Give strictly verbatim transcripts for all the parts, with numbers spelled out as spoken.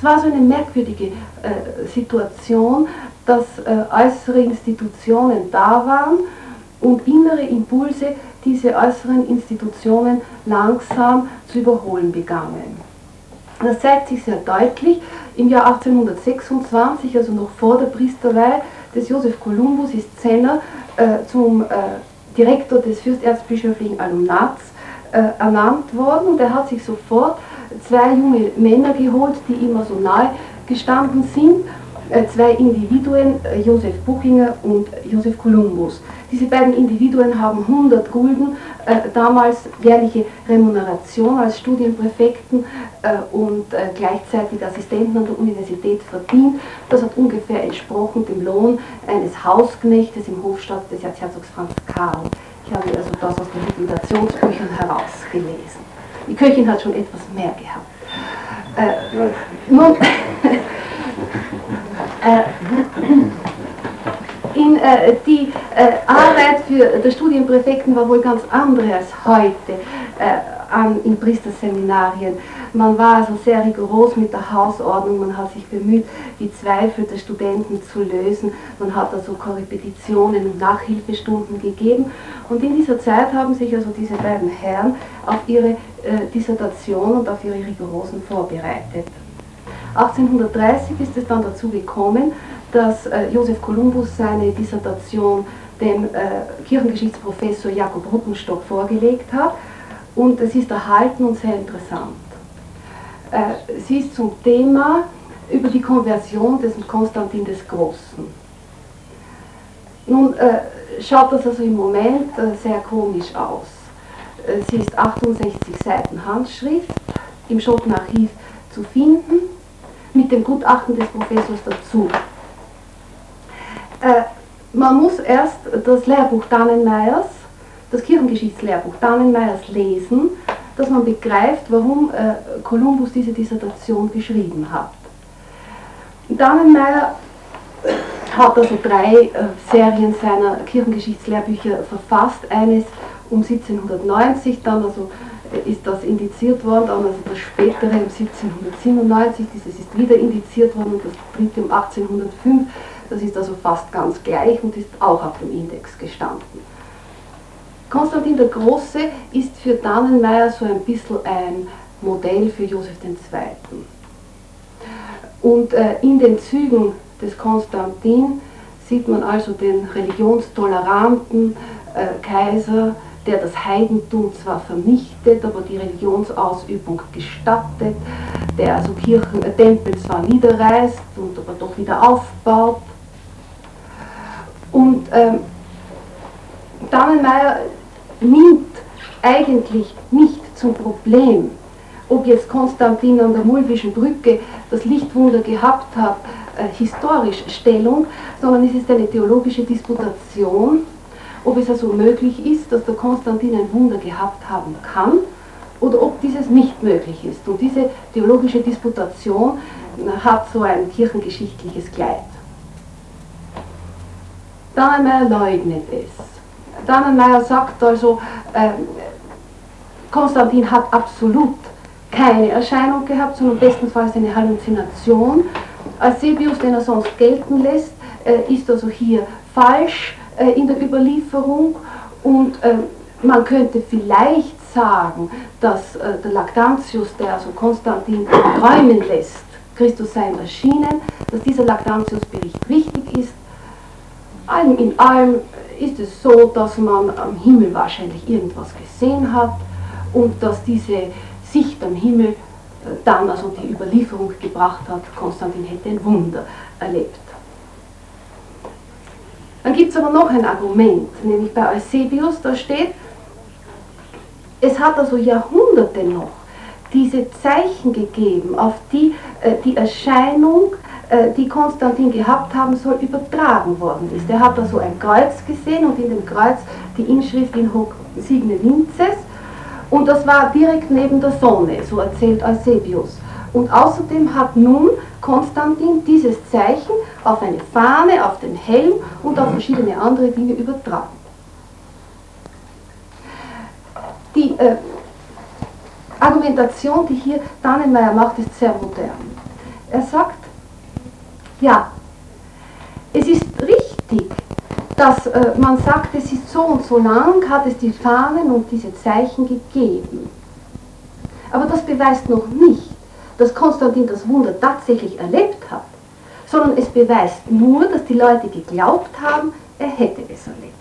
war so eine merkwürdige äh, Situation, dass äh, äußere Institutionen da waren und innere Impulse diese äußeren Institutionen langsam zu überholen begannen. Das zeigt sich sehr deutlich. Im Jahr achtzehnhundertsechsundzwanzig, also noch vor der Priesterweihe des Joseph Columbus, ist Zenner äh, zum äh, Direktor des fürsterzbischöflichen Alumnats äh, ernannt worden, und er hat sich sofort zwei junge Männer geholt, die ihm so nahe gestanden sind, äh, zwei Individuen, äh, Joseph Buchinger und Joseph Columbus. Diese beiden Individuen haben hundert Gulden äh, damals jährliche Remuneration als Studienpräfekten äh, und äh, gleichzeitig Assistenten an der Universität verdient. Das hat ungefähr entsprochen dem Lohn eines Hausknechtes im Hofstaat des Erzherzogs Franz Karl. Ich habe also das aus den Liquidationsbüchern herausgelesen. Die Köchin hat schon etwas mehr gehabt. Äh, nun, äh, in, äh, die äh, Arbeit für die Studienpräfekten war wohl ganz andere als heute äh, an, in Priesterseminarien. Man war also sehr rigoros mit der Hausordnung, man hat sich bemüht, die Zweifel der Studenten zu lösen, man hat also Korrepetitionen und Nachhilfestunden gegeben, und in dieser Zeit haben sich also diese beiden Herren auf ihre äh, Dissertation und auf ihre rigorosen vorbereitet. achtzehnhundertdreißig ist es dann dazu gekommen, dass äh, Joseph Columbus seine Dissertation dem äh, Kirchengeschichtsprofessor Jakob Ruckenstock vorgelegt hat, und es ist erhalten und sehr interessant. Äh, sie ist zum Thema über die Konversion des Konstantin des Großen. Nun äh, schaut das also im Moment äh, sehr komisch aus. Äh, sie ist achtundsechzig Seiten Handschrift, im Schottenarchiv zu finden, mit dem Gutachten des Professors dazu. Äh, man muss erst das Lehrbuch Dannenmeyers, das Kirchengeschichtslehrbuch Dannenmeyers lesen, dass man begreift, warum äh, Columbus diese Dissertation geschrieben hat. Dannenmeyer hat also drei äh, Serien seiner Kirchengeschichtslehrbücher verfasst. Eines um siebzehnhundertneunzig, dann also äh, ist das indiziert worden, dann also das spätere um siebzehnhundertsiebenundneunzig, dieses ist wieder indiziert worden, und das dritte um achtzehnhundertfünf, das ist also fast ganz gleich und ist auch auf dem Index gestanden. Konstantin der Große ist für Dannenmeyer so ein bisschen ein Modell für Joseph den Zweiten. Und äh, in den Zügen des Konstantin sieht man also den religionstoleranten äh, Kaiser, der das Heidentum zwar vernichtet, aber die Religionsausübung gestattet, der also Kirchen, äh, Tempel zwar niederreißt und aber doch wieder aufbaut. Und ähm, Dannenmeyer nimmt eigentlich nicht zum Problem, ob jetzt Konstantin an der Mulvischen Brücke das Lichtwunder gehabt hat, äh, historisch Stellung, sondern es ist eine theologische Disputation, ob es also möglich ist, dass der Konstantin ein Wunder gehabt haben kann oder ob dieses nicht möglich ist. Und diese theologische Disputation äh, hat so ein kirchengeschichtliches Kleid. Dannenmeyer leugnet es. Dannenmeyer sagt also, äh, Konstantin hat absolut keine Erscheinung gehabt, sondern bestenfalls eine Halluzination. Eusebius, den er sonst gelten lässt, äh, ist also hier falsch äh, in der Überlieferung, und äh, man könnte vielleicht sagen, dass äh, der Lactantius, der also Konstantin träumen lässt, Christus sei ihm erschienen, dass dieser Lactantius-Bericht richtig ist. Allem in allem ist es so, dass man am Himmel wahrscheinlich irgendwas gesehen hat und dass diese Sicht am Himmel dann also die Überlieferung gebracht hat, Konstantin hätte ein Wunder erlebt. Dann gibt es aber noch ein Argument, nämlich bei Eusebius, da steht, es hat also Jahrhunderte noch diese Zeichen gegeben, auf die äh, die Erscheinung, äh, die Konstantin gehabt haben soll, übertragen worden ist. Er hat also ein Kreuz gesehen und in dem Kreuz die Inschrift in hoc signe vinces, und das war direkt neben der Sonne, so erzählt Eusebius. Und außerdem hat nun Konstantin dieses Zeichen auf eine Fahne, auf den Helm und auf verschiedene andere Dinge übertragen. Die äh, Argumentation, die hier Dannenmeyer macht, ist sehr modern. Er sagt, ja, es ist richtig, dass äh, man sagt, es ist so und so lang, hat es die Fahnen und diese Zeichen gegeben. Aber das beweist noch nicht, dass Konstantin das Wunder tatsächlich erlebt hat, sondern es beweist nur, dass die Leute geglaubt haben, er hätte es erlebt.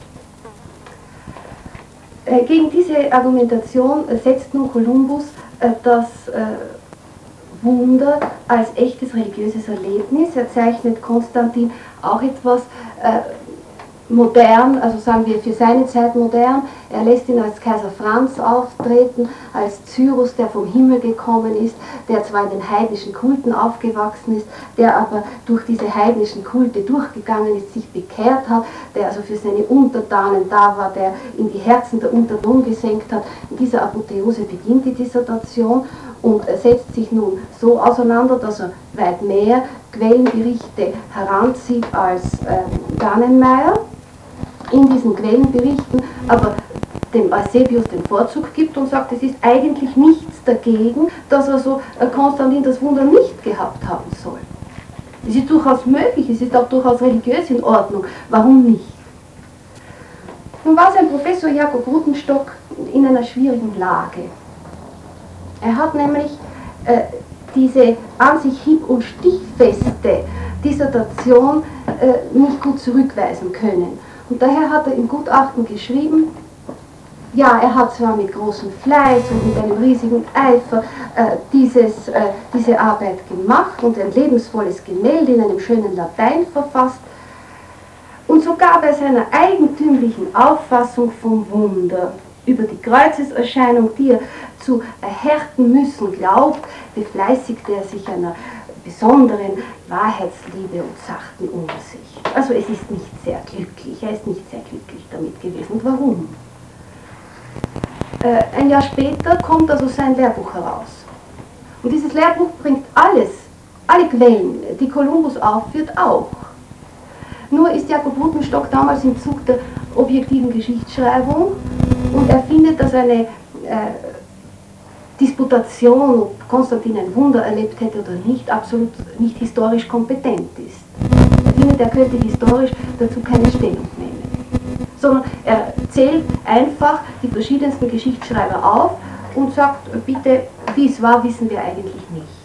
Äh, gegen diese Argumentation äh, setzt nun Kolumbus äh, das äh, Wunder als echtes religiöses Erlebnis. Er zeichnet Konstantin auch etwas äh, modern, also sagen wir für seine Zeit modern. Er lässt ihn als Kaiser Franz auftreten, als Cyrus, der vom Himmel gekommen ist, der zwar in den heidnischen Kulten aufgewachsen ist, der aber durch diese heidnischen Kulte durchgegangen ist, sich bekehrt hat, der also für seine Untertanen da war, der in die Herzen der Untertanen gesenkt hat. In dieser Apotheose beginnt die Dissertation und er setzt sich nun so auseinander, dass er weit mehr Quellenberichte heranzieht als äh, Dannenmeyer. In diesen Quellenberichten aber dem Eusebius den Vorzug gibt und sagt, es ist eigentlich nichts dagegen, dass also Konstantin das Wunder nicht gehabt haben soll. Es ist durchaus möglich, es ist auch durchaus religiös in Ordnung. Warum nicht? Nun war sein Professor Jakob Rutenstock in einer schwierigen Lage. Er hat nämlich äh, diese an sich hieb- und stichfeste Dissertation äh, nicht gut zurückweisen können. Und daher hat er im Gutachten geschrieben, ja, er hat zwar mit großem Fleiß und mit einem riesigen Eifer äh, dieses, äh, diese Arbeit gemacht und ein lebensvolles Gemälde in einem schönen Latein verfasst und sogar bei seiner eigentümlichen Auffassung vom Wunder über die Kreuzeserscheinung, die er zu erhärten müssen glaubt, befleißigte er sich einer besonderen Wahrheitsliebe und sachten Umsicht. Also es ist nicht sehr glücklich, er ist nicht sehr glücklich damit gewesen. Und warum? Äh, ein Jahr später kommt also sein Lehrbuch heraus. Und dieses Lehrbuch bringt alles, alle Quellen, die Kolumbus aufführt, auch. Nur ist Jakob Rutenstock damals im Zug der objektiven Geschichtsschreibung und er findet, dass eine äh, Disputation, ob Konstantin ein Wunder erlebt hätte oder nicht, absolut nicht historisch kompetent ist. Er findet, er könnte historisch dazu keine Stellung nehmen, sondern er zählt einfach die verschiedensten Geschichtsschreiber auf und sagt, bitte, wie es war, wissen wir eigentlich nicht.